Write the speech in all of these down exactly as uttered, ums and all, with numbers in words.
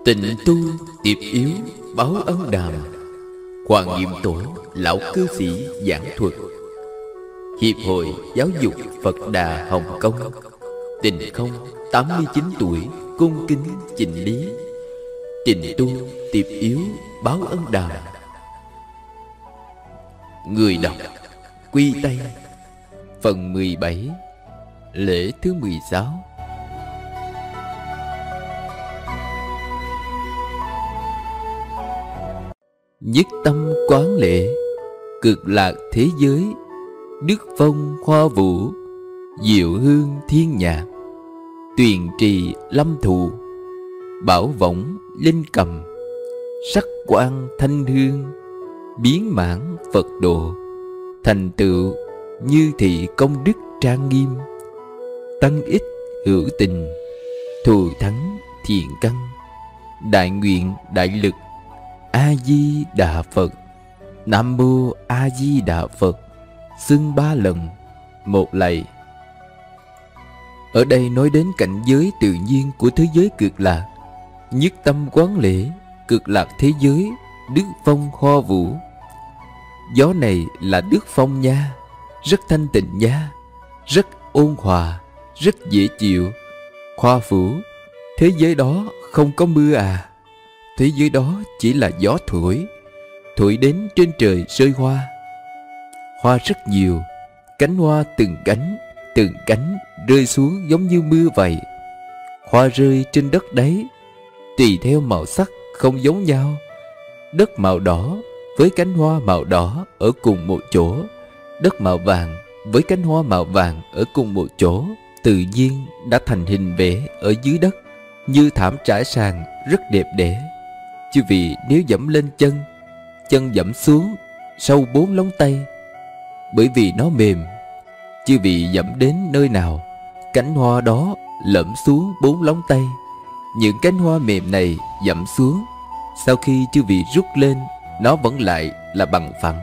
Tịnh tu tiệp yếu báo ân đàm. Hoàng Niệm Tổ lão cư sĩ giảng thuật. Hiệp hội Giáo dục Phật Đà Hồng Kông. Tịnh Không tám mươi chín tuổi cung kính chỉnh lý. Tịnh tu tiệp yếu báo ân đàm. Người đọc Quy Tây. Phần mười bảy. Lễ thứ mười sáu. Nhất tâm quán lễ, cực lạc thế giới, đức phong hoa vũ, diệu hương thiên nhạc, tuyền trì lâm thụ, bảo võng linh cầm, sắc quang thanh hương, biến mãn Phật độ, thành tựu như thị công đức trang nghiêm, tăng ích hữu tình, thù thắng thiện căn, đại nguyện đại lực. A Di Đà Phật. Nam Mô A Di Đà Phật. Xưng ba lần, một lạy. Ở đây nói đến cảnh giới tự nhiên của thế giới cực lạc. Nhất tâm quán lễ, cực lạc thế giới, đức phong hoa vũ. Gió này là đức phong nha, rất thanh tịnh nha, rất ôn hòa, rất dễ chịu. Hoa vũ, thế giới đó không có mưa à? Thế giới đó chỉ là gió thổi, thổi đến trên trời rơi hoa. Hoa rất nhiều, cánh hoa từng cánh, từng cánh rơi xuống giống như mưa vậy. Hoa rơi trên đất đấy, tùy theo màu sắc không giống nhau. Đất màu đỏ với cánh hoa màu đỏ ở cùng một chỗ, đất màu vàng với cánh hoa màu vàng ở cùng một chỗ, tự nhiên đã thành hình vẽ ở dưới đất, như thảm trải sàn rất đẹp đẽ. Chư vị nếu dẫm lên chân, chân dẫm xuống sâu bốn lóng tay, bởi vì nó mềm. Chư vị dẫm đến nơi nào, cánh hoa đó lẫm xuống bốn lóng tay. Những cánh hoa mềm này dẫm xuống, sau khi chư vị rút lên, nó vẫn lại là bằng phẳng.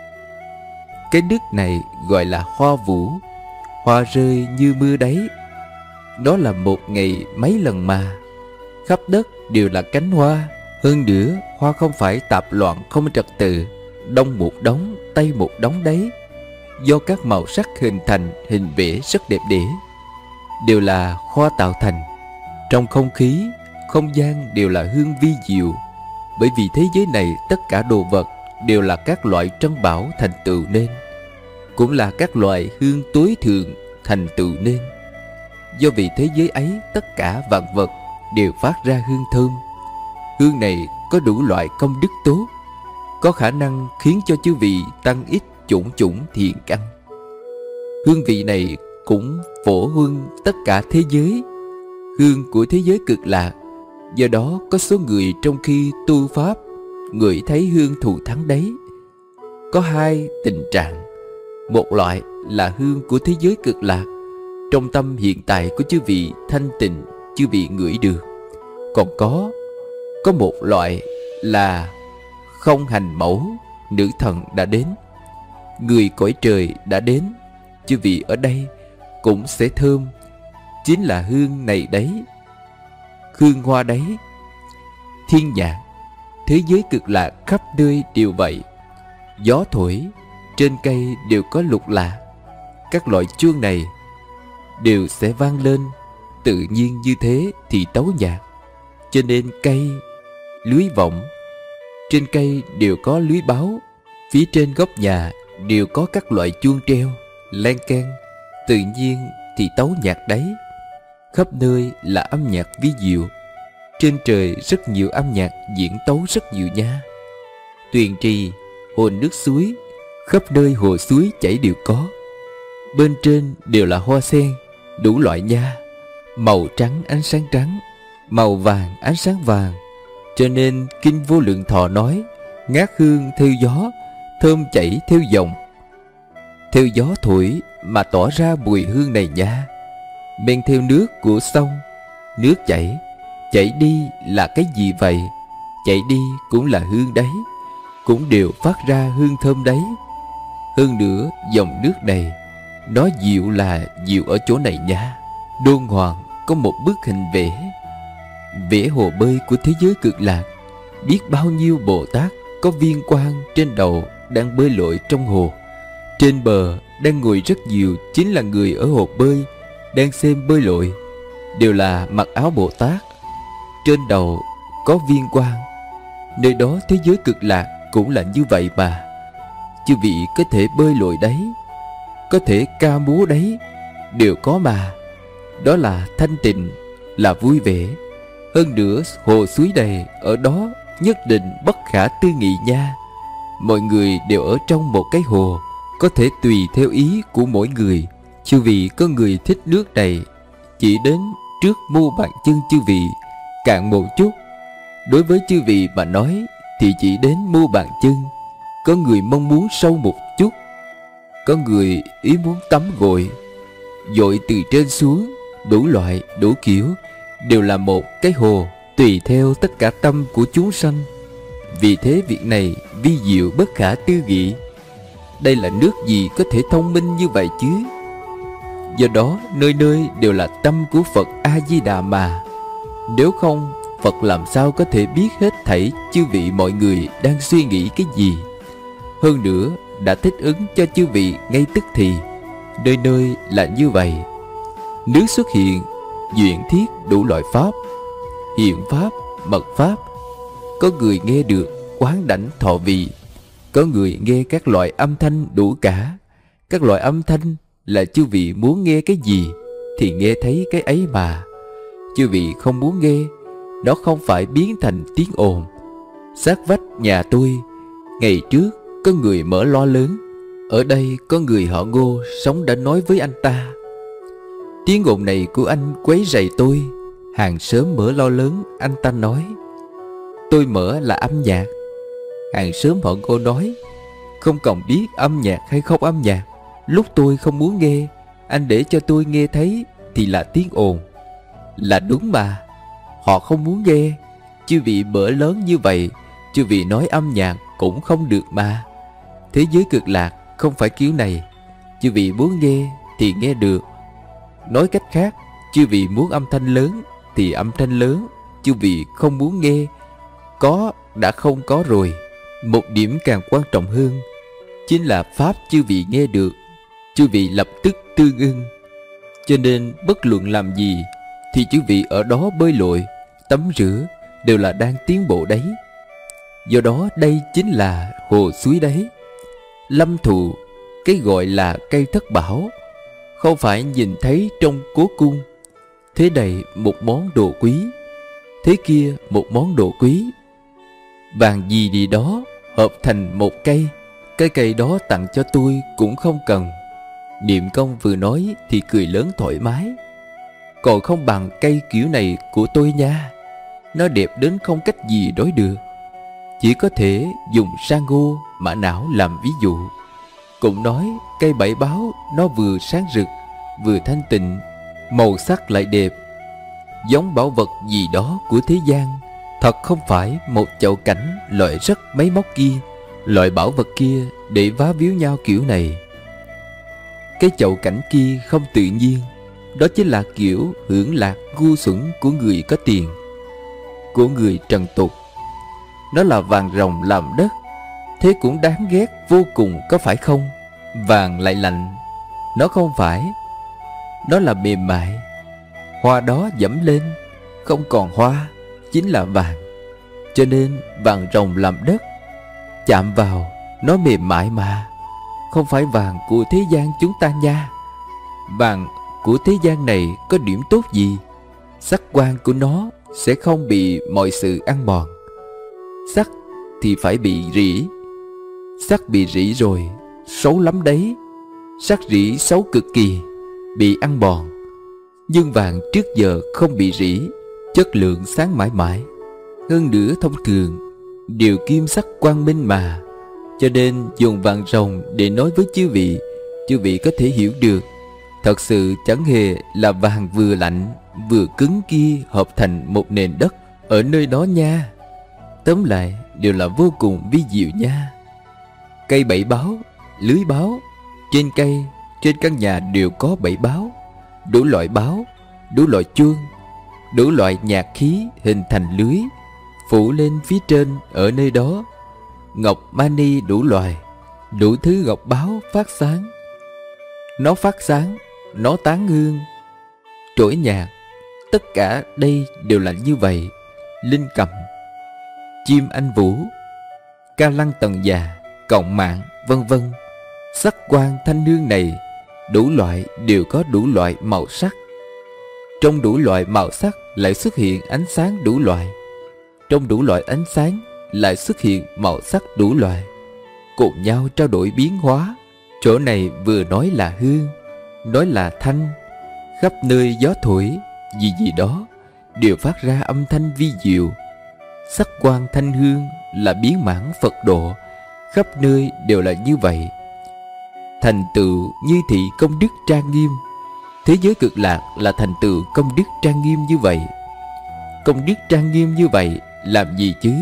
Cái đức này gọi là hoa vũ, hoa rơi như mưa đấy. Đó là một ngày mấy lần mà, khắp đất đều là cánh hoa. Hơn nữa, hoa không phải tạp loạn không trật tự, đông một đống, tây một đống đấy. Do các màu sắc hình thành hình vẽ rất đẹp đẽ, đều là hoa tạo thành. Trong không khí, không gian đều là hương vi diệu. Bởi vì thế giới này tất cả đồ vật đều là các loại trân bảo thành tựu nên, cũng là các loại hương tối thượng thành tựu nên. Do vì thế giới ấy tất cả vạn vật đều phát ra hương thơm. Hương này có đủ loại công đức tốt, có khả năng khiến cho chư vị tăng ích chủng chủng thiện căn. Hương vị này cũng phổ huân tất cả thế giới, hương của thế giới cực lạc. Do đó có số người trong khi tu pháp ngửi thấy hương thù thắng đấy. Có hai tình trạng. Một loại là hương của thế giới cực lạc, trong tâm hiện tại của chư vị thanh tịnh, chư vị ngửi được. Còn có Có một loại là không hành mẫu, nữ thần đã đến, người cõi trời đã đến. Chư vị ở đây cũng sẽ thơm, chính là hương này đấy, hương hoa đấy. Thiên nhạc, thế giới cực lạc khắp nơi đều vậy. Gió thổi, trên cây đều có lục lạc. Các loại chuông này đều sẽ vang lên, tự nhiên như thế thì tấu nhạc. Cho nên cây, lưới vọng, trên cây đều có lưới báo, phía trên góc nhà đều có các loại chuông treo, len keng, tự nhiên thì tấu nhạc đấy. Khắp nơi là âm nhạc vi diệu. Trên trời rất nhiều âm nhạc diễn tấu rất nhiều nha. Tuyền trì, hồ nước suối, khắp nơi hồ suối chảy đều có. Bên trên đều là hoa sen, đủ loại nha. Màu trắng ánh sáng trắng, màu vàng ánh sáng vàng. Cho nên Kinh Vô Lượng Thọ nói, ngát hương theo gió, thơm chảy theo dòng. Theo gió thổi mà tỏ ra mùi hương này nha. Men theo nước của sông, nước chảy, chảy đi là cái gì vậy? Chảy đi cũng là hương đấy, cũng đều phát ra hương thơm đấy. Hơn nữa dòng nước này, nó diệu là diệu ở chỗ này nha. Đôn hoàng có một bức hình vẽ, vẽ hồ bơi của thế giới cực lạc, biết bao nhiêu Bồ Tát có viên quang trên đầu đang bơi lội trong hồ. Trên bờ đang ngồi rất nhiều chính là người ở hồ bơi đang xem bơi lội, đều là mặc áo Bồ Tát, trên đầu có viên quang. Nơi đó thế giới cực lạc cũng là như vậy mà. Chư vị có thể bơi lội đấy, có thể ca múa đấy, đều có mà. Đó là thanh tịnh, là vui vẻ. Hơn nữa hồ suối đầy ở đó nhất định bất khả tư nghị nha. Mọi người đều ở trong một cái hồ, có thể tùy theo ý của mỗi người. Chư vị có người thích nước đầy, chỉ đến trước mu bàn chân chư vị, cạn một chút. Đối với chư vị mà nói thì chỉ đến mu bàn chân. Có người mong muốn sâu một chút, có người ý muốn tắm gội, dội từ trên xuống, đủ loại đủ kiểu, đều là một cái hồ, tùy theo tất cả tâm của chúng sanh. Vì thế việc này vi diệu bất khả tư nghị. Đây là nước gì có thể thông minh như vậy chứ? Do đó nơi nơi đều là tâm của Phật A-di-đà mà. Nếu không, Phật làm sao có thể biết hết thảy chư vị mọi người đang suy nghĩ cái gì. Hơn nữa đã thích ứng cho chư vị ngay tức thì. Nơi nơi là như vậy. Nước xuất hiện, duyện thiết đủ loại pháp, hiện pháp, mật pháp. Có người nghe được quán đảnh thọ vị, có người nghe các loại âm thanh đủ cả. Các loại âm thanh là chư vị muốn nghe cái gì thì nghe thấy cái ấy mà. Chư vị không muốn nghe, nó không phải biến thành tiếng ồn. Sát vách nhà tôi, ngày trước có người mở loa lớn. Ở đây có người họ Ngô sống đã nói với anh ta: tiếng ồn này của anh quấy rầy tôi. Hàng xóm mở loa lớn, anh ta nói. Tôi mở là âm nhạc. Hàng xóm họ Ngô nói: không cần biết âm nhạc hay không âm nhạc, lúc tôi không muốn nghe, anh để cho tôi nghe thấy thì là tiếng ồn. Là đúng mà. Họ không muốn nghe. Chư vị mở lớn như vậy, chư vị nói âm nhạc cũng không được mà. Thế giới cực lạc không phải kiểu này. Chư vị muốn nghe thì nghe được. Nói cách khác, chư vị muốn âm thanh lớn thì âm thanh lớn. Chư vị không muốn nghe, có đã không có rồi. Một điểm càng quan trọng hơn chính là pháp chư vị nghe được, chư vị lập tức tương ưng. Cho nên bất luận làm gì thì chư vị ở đó bơi lội, tắm rửa đều là đang tiến bộ đấy. Do đó đây chính là hồ suối đấy. Lâm thụ, cái gọi là cây thất bảo, không phải nhìn thấy trong cố cung. Thế này một món đồ quý, thế kia một món đồ quý. Vàng gì gì đó hợp thành một cây. Cái cây đó tặng cho tôi cũng không cần. Niệm công vừa nói thì cười lớn thoải mái. Còn không bằng cây kiểu này của tôi nha. Nó đẹp đến không cách gì đối được. Chỉ có thể dùng san hô, mã não làm ví dụ. Cũng nói cây bảy báo nó vừa sáng rực, vừa thanh tịnh, màu sắc lại đẹp. Giống bảo vật gì đó của thế gian, thật không phải một chậu cảnh loại rất mấy móc kia. Loại bảo vật kia để vá víu nhau kiểu này. Cái chậu cảnh kia không tự nhiên. Đó chính là kiểu hưởng lạc ngu xuẩn của người có tiền, của người trần tục. Nó là vàng ròng làm đất, thế cũng đáng ghét vô cùng, có phải không? Vàng lại lạnh. Nó không phải. Nó là mềm mại. Hoa đó dẫm lên không còn hoa, chính là vàng. Cho nên vàng ròng làm đất, chạm vào nó mềm mại mà. Không phải vàng của thế gian chúng ta nha. Vàng của thế gian này có điểm tốt gì? Sắc quan của nó sẽ không bị mọi sự ăn mòn. Sắc thì phải bị rỉ. Sắc bị rỉ rồi xấu lắm đấy. Sắc rỉ xấu cực kỳ, bị ăn mòn. Nhưng vàng trước giờ không bị rỉ, chất lượng sáng mãi mãi. Hơn nữa thông thường đều kim sắc quang minh mà. Cho nên dùng vàng ròng để nói với chư vị, chư vị có thể hiểu được. Thật sự chẳng hề là vàng vừa lạnh vừa cứng kia hợp thành một nền đất ở nơi đó nha. Tóm lại đều là vô cùng vi diệu nha. Cây bảy báo, lưới báo. Trên cây, trên căn nhà đều có bảy báo. Đủ loại báo, đủ loại chuông. đủ loại nhạc khí hình thành lưới phủ lên phía trên ở nơi đó. Ngọc mani đủ loại, đủ thứ ngọc báo phát sáng. Nó phát sáng, nó tán hương, trỗi nhạc, tất cả đây đều là như vậy. Linh cầm, chim anh vũ, ca lăng tần già, cọng mạng, vân vân. Sắc quang thanh hương này đủ loại đều có đủ loại màu sắc. Trong đủ loại màu sắc lại xuất hiện ánh sáng đủ loại. Trong đủ loại ánh sáng lại xuất hiện màu sắc đủ loại, cùng nhau trao đổi biến hóa. Chỗ này vừa nói là hương, nói là thanh. Khắp nơi gió thổi, gì gì đó đều phát ra âm thanh vi diệu. Sắc quang thanh hương là biến mãn Phật độ, khắp nơi đều là như vậy. Thành tựu như thị công đức trang nghiêm. Thế giới cực lạc là thành tựu công đức trang nghiêm như vậy. Công đức trang nghiêm như vậy làm gì chứ?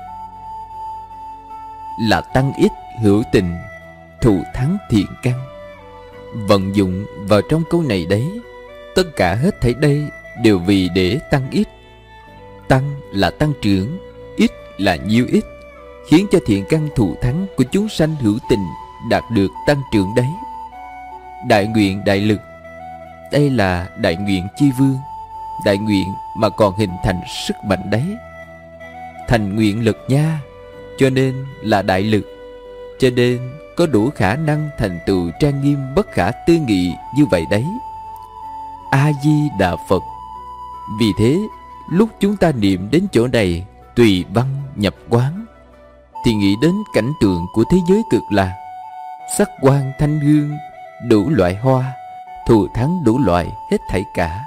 Là tăng ích hữu tình, thù thắng thiện căn. Vận dụng vào trong câu này đấy. Tất cả hết thảy đây đều vì để tăng ích. Tăng là tăng trưởng, ích là nhiêu ích, khiến cho thiện căn thù thắng của chúng sanh hữu tình đạt được tăng trưởng đấy. Đại nguyện đại lực, đây là đại nguyện chi vương. Đại nguyện mà còn hình thành sức mạnh đấy. Thành nguyện lực nha, cho nên là đại lực. Cho nên có đủ khả năng thành tựu trang nghiêm bất khả tư nghị như vậy đấy. A-di-đà Phật. Vì thế, lúc chúng ta niệm đến chỗ này, tùy văn nhập quán, thì nghĩ đến cảnh tượng của thế giới cực lạc. Sắc quang thanh hương, đủ loại hoa, thù thắng đủ loại hết thảy cả.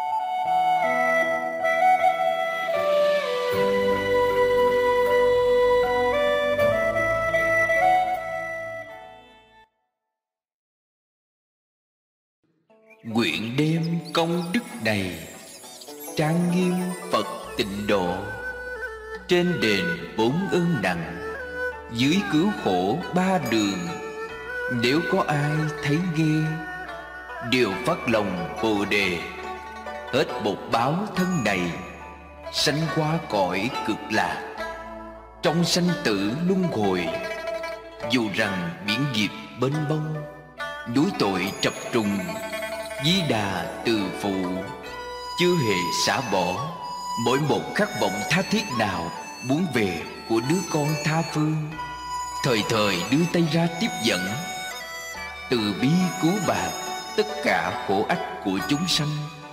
Nguyện đem công đức này trang nghiêm Phật tịnh độ, trên đền bốn ơn nặng, dưới cứu khổ ba đường. Nếu có ai thấy nghe, đều phát lòng Bồ Đề, hết bột báo thân này, sanh qua cõi cực lạc. Trong sanh tử luân hồi, dù rằng biển nghiệp bên bông, núi tội trập trùng, Di Đà từ phụ, chưa hề xả bỏ mỗi một khát vọng tha thiết nào muốn về của đứa con tha phương, thời thời đưa tay ra tiếp dẫn, từ bi cứu bạc tất cả khổ ách của chúng sanh.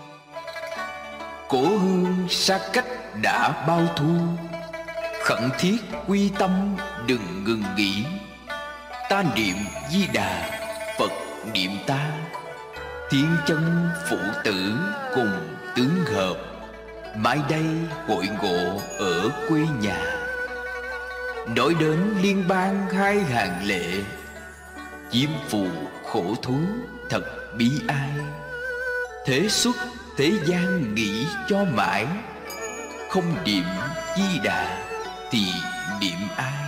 Cổ hương xa cách đã bao thu, khẩn thiết quy tâm đừng ngừng nghỉ. Ta niệm Di Đà, Phật niệm ta, thiên chân phụ tử cùng tướng hợp, mãi đây hội ngộ ở quê nhà. Nói đến liên bang hai hàng lệ, chiêm phù khổ thú thật bi ai. Thế xuất thế gian nghĩ cho mãi, không niệm Di Đà thì niệm ai?